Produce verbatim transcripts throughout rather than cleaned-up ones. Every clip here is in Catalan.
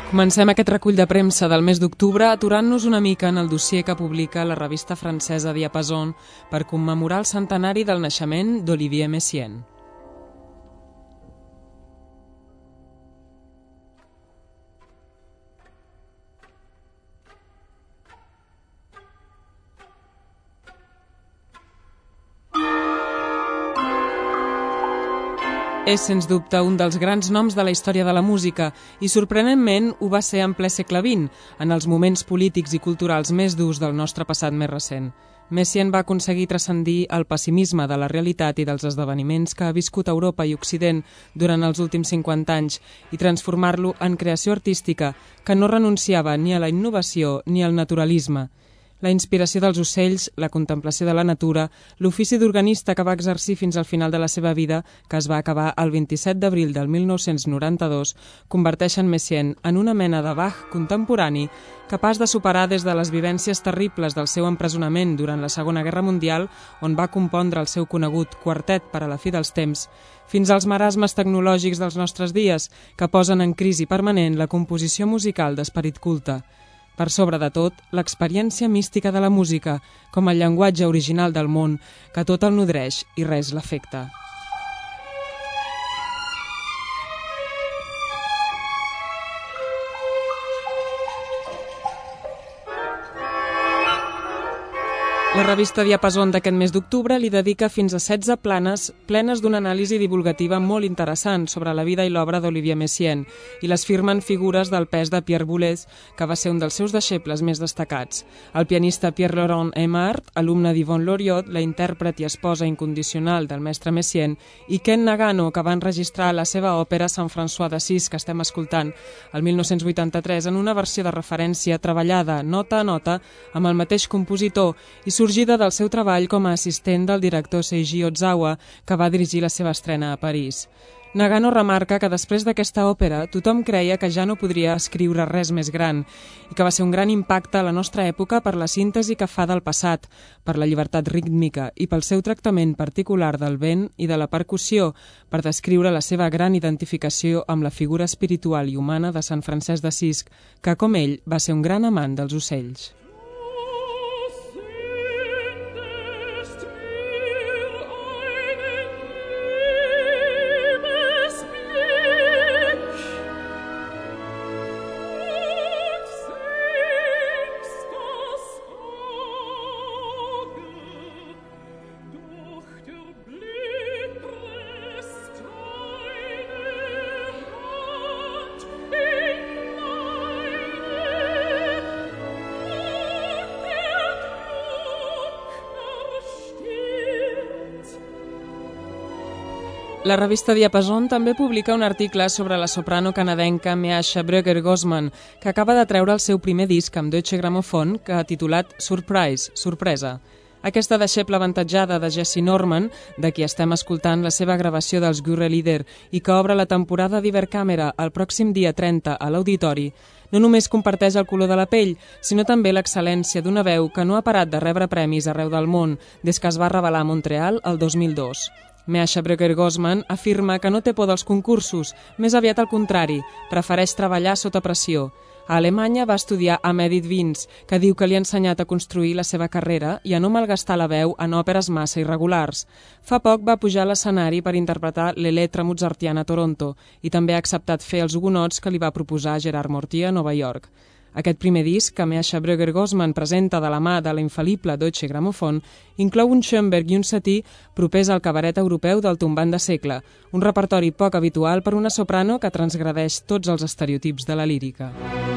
Comencem aquest recull de premsa del mes d'octubre aturant-nos una mica en el dossier que publica la revista francesa Diapason per commemorar el centenari del naixement d'Olivier Messiaen. És, sens dubte, un dels grans noms de la història de la música i, sorprenentment, ho va ser en ple segle vint, en els moments polítics i culturals més durs del nostre passat més recent. Messiaen va aconseguir transcendir el pessimisme de la realitat i dels esdeveniments que ha viscut Europa i Occident durant els últims cinquanta anys i transformar-lo en creació artística que no renunciava ni a la innovació ni al naturalisme. La inspiració dels ocells, la contemplació de la natura, l'ofici d'organista que va exercir fins al final de la seva vida, que es va acabar el vint-i-set d'abril del mil nou-cents noranta-dos, converteixen Messiaen en una mena de Bach contemporani capaç de superar des de les vivències terribles del seu empresonament durant la Segona Guerra Mundial, on va compondre el seu conegut Quartet per a la fi dels temps, fins als marasmes tecnològics dels nostres dies, que posen en crisi permanent la composició musical d'esperit culte. Per sobre de tot, l'experiència mística de la música, com el llenguatge original del món, que tot el nodreix i res l'afecta. La revista Diapason d'aquest mes d'octubre li dedica fins a setze planes plenes d'una anàlisi divulgativa molt interessant sobre la vida i l'obra d'Olivier Messiaen i les firmen figures del pes de Pierre Boulez, que va ser un dels seus deixebles més destacats. El pianista Pierre-Laurent Aimard, alumne d'Yvonne Loriot, la intèrpret i esposa incondicional del mestre Messiaen, i Ken Nagano, que va enregistrar la seva òpera Sant François d'Assís, que estem escoltant el mil nou-cents vuitanta-tres en una versió de referència treballada nota a nota amb el mateix compositor i sorgida del seu treball com a assistent del director Seiji Ozawa, que va dirigir la seva estrena a París. Nagano remarca que després d'aquesta òpera tothom creia que ja no podria escriure res més gran i que va ser un gran impacte a la nostra època per la síntesi que fa del passat, per la llibertat rítmica i pel seu tractament particular del vent i de la percussió, per descriure la seva gran identificació amb la figura espiritual i humana de Sant Francesc d'Assís, que, com ell, va ser un gran amant dels ocells. La revista Diapason també publica un article sobre la soprano canadenca Measha Brugger-Gosman, que acaba de treure el seu primer disc amb Deutsche Grammophon, que ha titulat Surprise, sorpresa. Aquesta deixebla avantatjada de Jessye Norman, de qui estem escoltant la seva gravació dels Gurre Lieder i que obre la temporada d'Ibercàmera el pròxim dia trenta a l'Auditori, no només comparteix el color de la pell, sinó també l'excel·lència d'una veu que no ha parat de rebre premis arreu del món des que es va revelar a Montreal el dos mil dos. Measha Brugger-Gosman afirma que no té por dels concursos, més aviat al contrari, prefereix treballar sota pressió. A Alemanya va estudiar amb Edith Vince, que diu que li ha ensenyat a construir la seva carrera i a no malgastar la veu en òperes massa irregulars. Fa poc va pujar a l'escenari per interpretar l'Elettra Mozartiana a Toronto i també ha acceptat fer els hugonots que li va proposar Gerard Mortier a Nova York. Aquest primer disc, que Measha Brugger-Gosman presenta de la mà de la infal·lible Deutsche Grammophon, inclou un Schoenberg i un Satie propers al cabaret europeu del tombant de segle, un repertori poc habitual per una soprano que transgredeix tots els estereotips de la lírica.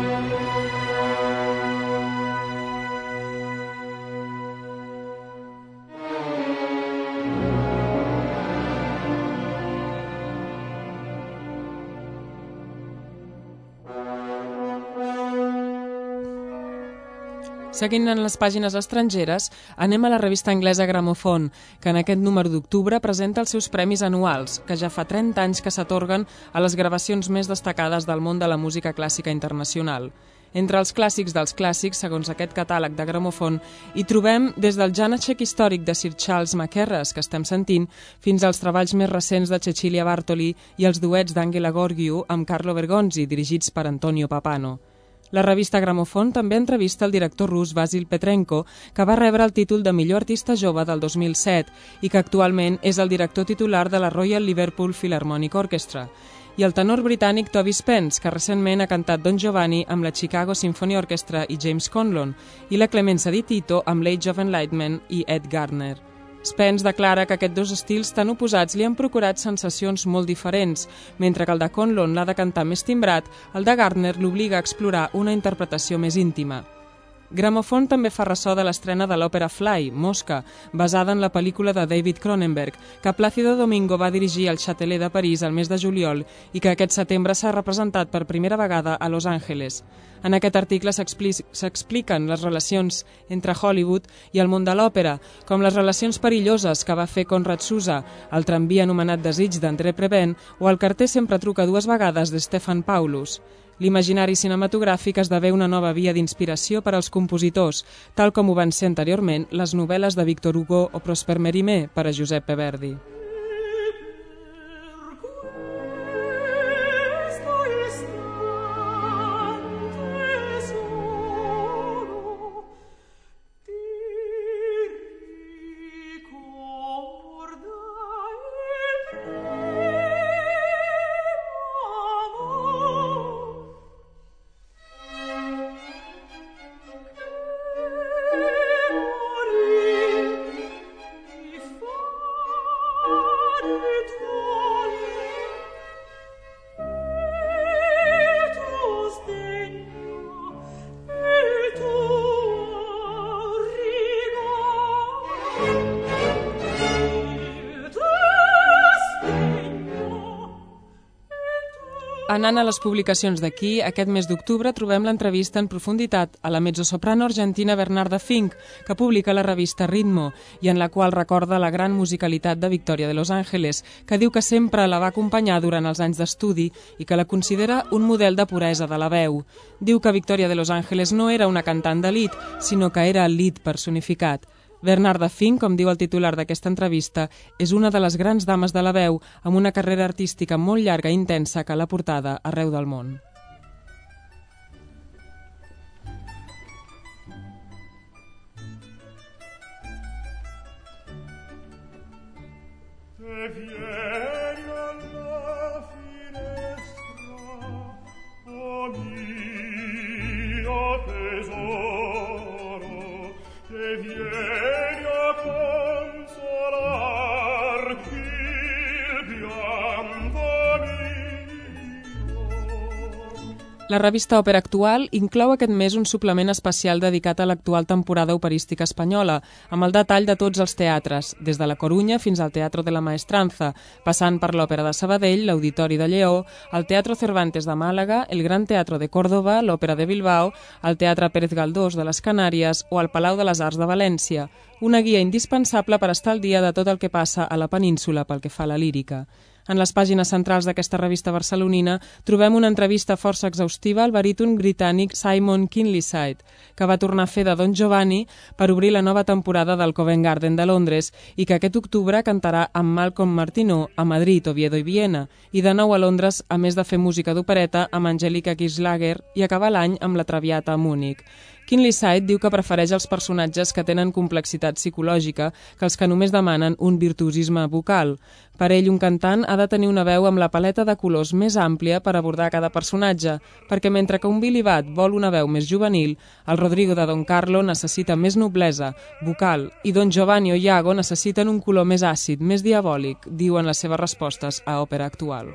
Seguint en les pàgines estrangeres, anem a la revista anglesa Gramophone, que en aquest número d'octubre presenta els seus premis anuals, que ja fa trenta anys que s'atorguen a les gravacions més destacades del món de la música clàssica internacional. Entre els clàssics dels clàssics, segons aquest catàleg de gramòfon, hi trobem des del Janacek històric de Sir Charles Mackerras, que estem sentint, fins als treballs més recents de Cecilia Bartoli i els duets d'Angela Gheorghiu amb Carlo Bergonzi, dirigits per Antonio Papano. La revista Gramòfon també entrevista el director rus Vasil Petrenko, que va rebre el títol de millor artista jove del dos mil set i que actualment és el director titular de la Royal Liverpool Philharmonic Orchestra, i el tenor britànic Toby Spence, que recentment ha cantat Don Giovanni amb la Chicago Symphony Orchestra i James Conlon, i la Clemenza di Tito amb l'Age of Enlightenment i Ed Gardner. Spence declara que aquests dos estils tan oposats li han procurat sensacions molt diferents, mentre que el de Conlon l'ha de cantar més timbrat, el de Gardner l'obliga a explorar una interpretació més íntima. Gramòfon també fa ressò de l'estrena de l'òpera Fly, Mosca, basada en la pel·lícula de David Cronenberg, que Plácido Domingo va dirigir al Châtelet de París el mes de juliol i que aquest setembre s'ha representat per primera vegada a Los Angeles. En aquest article s'expliquen les relacions entre Hollywood i el món de l'òpera, com les relacions perilloses que va fer Conrad Susa, el tramvia anomenat Desig d'André Prevent o el carter sempre truca dues vegades de Stefan Paulus. L'imaginari cinematogràfic esdevé una nova via d'inspiració per als compositors, tal com ho van ser anteriorment les novel·les de Victor Hugo o Prosper Mérimée per a Giuseppe Verdi. Anant a les publicacions d'aquí, aquest mes d'octubre trobem l'entrevista en profunditat a la mezzosoprano argentina Bernarda Fink, que publica la revista Ritmo, i en la qual recorda la gran musicalitat de Victoria de Los Ángeles, que diu que sempre la va acompanyar durant els anys d'estudi i que la considera un model de puresa de la veu. Diu que Victoria de Los Ángeles no era una cantant d'elit, sinó que era el lead personificat. Bernarda Fink, com diu el titular d'aquesta entrevista, és una de les grans dames de la veu amb una carrera artística molt llarga i intensa que l'ha portada arreu del món. La revista Òpera Actual inclou aquest mes un suplement especial dedicat a l'actual temporada operística espanyola, amb el detall de tots els teatres, des de la Corunya fins al Teatro de la Maestranza, passant per l'Òpera de Sabadell, l'Auditori de Lleó, el Teatro Cervantes de Màlaga, el Gran Teatro de Córdoba, l'Òpera de Bilbao, el Teatre Pérez Galdós de les Canàries o el Palau de les Arts de València, una guia indispensable per estar al dia de tot el que passa a la península pel que fa a la lírica. En les pàgines centrals d'aquesta revista barcelonina trobem una entrevista força exhaustiva al baríton britànic Simon Kinleyside, que va tornar a fer de Don Giovanni per obrir la nova temporada del Covent Garden de Londres i que aquest octubre cantarà amb Malcolm Martineau a Madrid, Oviedo i Viena, i de nou a Londres, a més de fer música d'opereta amb Angelica Kieslagger i acabar l'any amb la Traviata a Múnich. Kinleyside diu que prefereix els personatges que tenen complexitat psicològica que els que només demanen un virtuosisme vocal. Per ell, un cantant ha de tenir una veu amb la paleta de colors més àmplia per abordar cada personatge, perquè mentre que un Billy Budd vol una veu més juvenil, el Rodrigo de Don Carlo necessita més noblesa vocal i Don Giovanni o Iago necessiten un color més àcid, més diabòlic, diuen les seves respostes a Òpera Actual.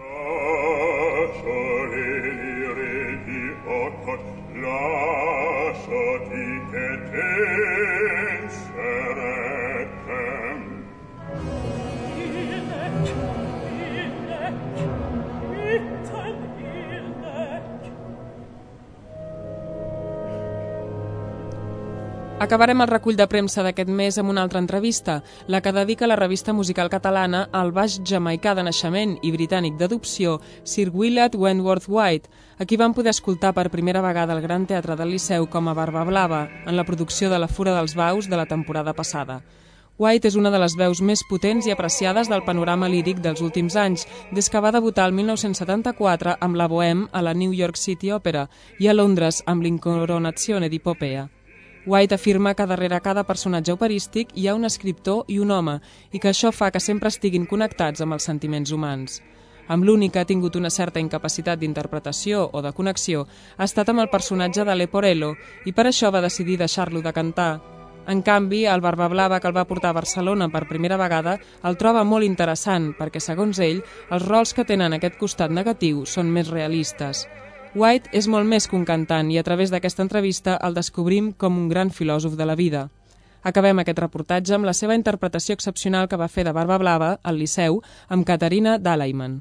Acabarem el recull de premsa d'aquest mes amb una altra entrevista, la que dedica la revista musical catalana al baix jamaicà de naixement i britànic d'adopció Sir Willard Wentworth White, a qui vam poder escoltar per primera vegada al Gran Teatre del Liceu com a Barba Blava, en la producció de La Fura dels Baus de la temporada passada. White és una de les veus més potents i apreciades del panorama líric dels últims anys, des que va debutar el mil nou-cents setanta-quatre amb la Bohème a la New York City Opera i a Londres amb l'Incoronazione di Popea. White afirma que darrere cada personatge operístic hi ha un escriptor i un home i que això fa que sempre estiguin connectats amb els sentiments humans. Amb l'únic que ha tingut una certa incapacitat d'interpretació o de connexió ha estat amb el personatge de Leporello i per això va decidir deixar-lo de cantar. En canvi, el Barba Blava que el va portar a Barcelona per primera vegada el troba molt interessant perquè, segons ell, els rols que tenen aquest costat negatiu són més realistes. White és molt més que un cantant i a través d'aquesta entrevista el descobrim com un gran filòsof de la vida. Acabem aquest reportatge amb la seva interpretació excepcional que va fer de Barba Blava al Liceu amb Caterina Dalaiman.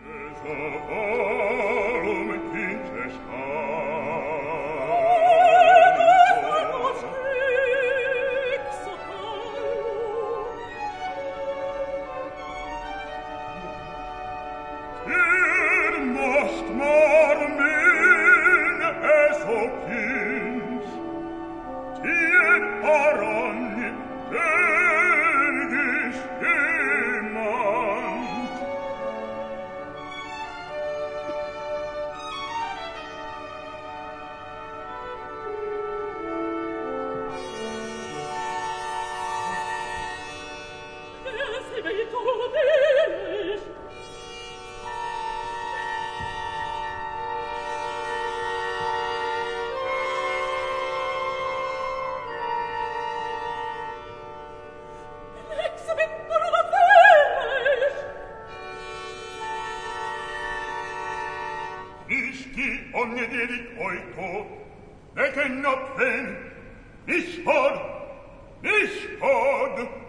Ogni dirit oito, ne che no pen, nicht hod, nicht hod,